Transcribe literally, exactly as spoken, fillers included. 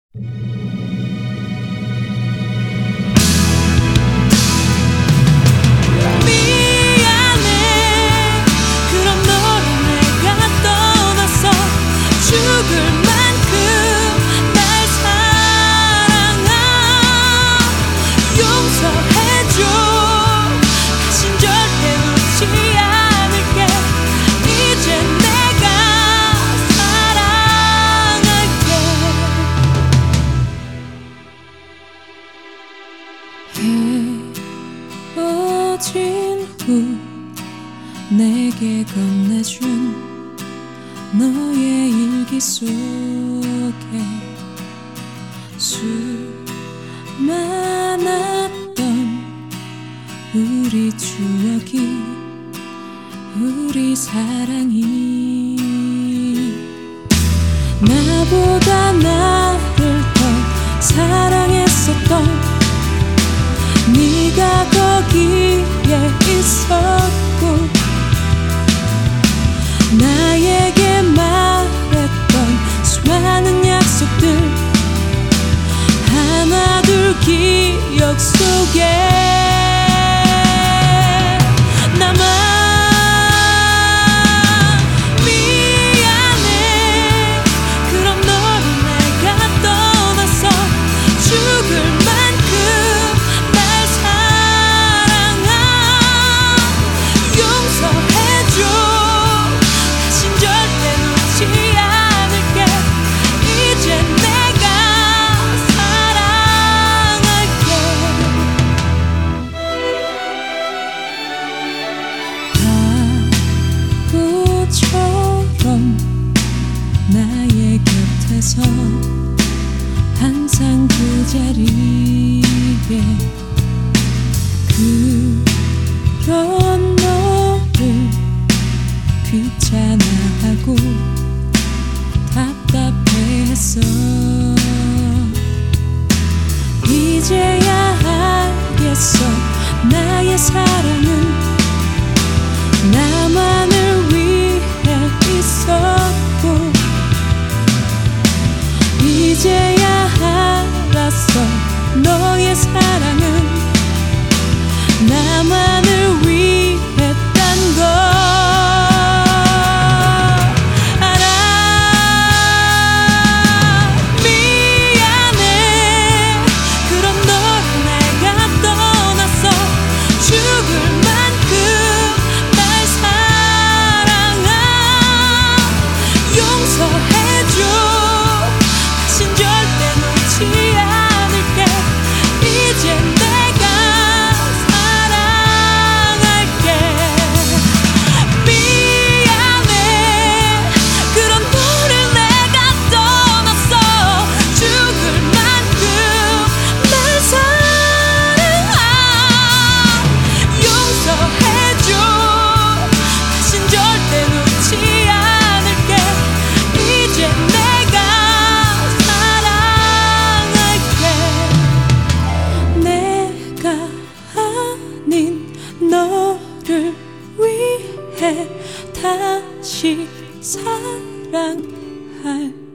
헤어진 후 내게 건네준 너의 일기 속에 수많았던 우리 추억이 우리 사랑이 나보다 나를 더 사랑했었던 네가 거기에 있었고 나에게 말했던 수많은 약속들 하나둘 기억 속에 남아. 미안해. 그럼 너를 내가 떠나서 죽을 만큼 날 사랑한 용서해줘. 다신 절대 놓지 않을게. 이제 내가 사랑할게. 바보처럼 나의 곁에서 항상 그 자리에 그런 너를 귀찮아하고 답답해했어. 이제야 알겠어. 나의 사랑은 나만을 위해 있었고 이제야 알았어. 너의 사랑은 나만을 위했단 걸 알아. 미안해. 그럼 너를 내가 떠나서 죽을 만큼 날 사랑한 용서해줘. 다신 절대 놓지 않을게. 이제 내가 사랑할게. 미안해. 그런 너를 내가 떠났어 죽을 만큼 날 사랑한 용서해줘. 다신 절대 놓지 않을게. 이제 내가 사랑할게. 내가 아닌 너를 위해 다시 사랑할게.